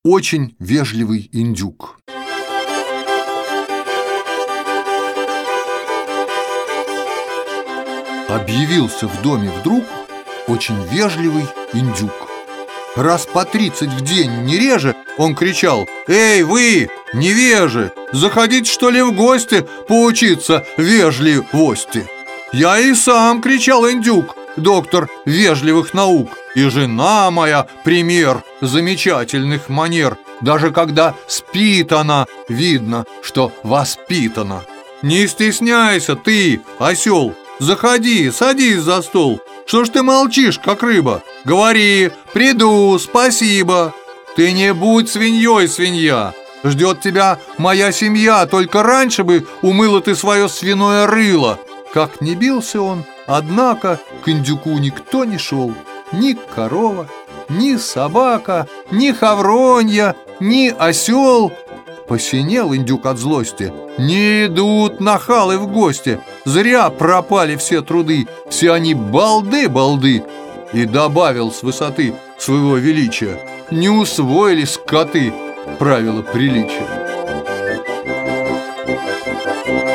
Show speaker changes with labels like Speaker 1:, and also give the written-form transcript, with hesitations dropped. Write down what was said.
Speaker 1: Очень вежливый индюк. Объявился в доме вдруг очень вежливый индюк. Раз по 30 в день, не реже, он кричал: «Эй, вы, невежи, заходите, что ли, в гости поучиться вежливости!» «Я и сам, — кричал индюк, — доктор вежливых наук, и жена моя пример замечательных манер. Даже когда спит она, видно, что воспитана. Не стесняйся ты, осел, заходи, садись за стол. Что ж ты молчишь, как рыба? Говори: приду, спасибо. Ты не будь свиньей, свинья. Ждет тебя моя семья, только раньше бы умыла ты свое свиное рыло». Как не бился он, однако к индюку никто не шел. Ни корова, ни собака, ни хавронья, ни осел. Посинел индюк от злости. Не идут нахалы в гости. Зря пропали все труды. Все они балды. И добавил с высоты своего величия: не усвоили скоты правила приличия.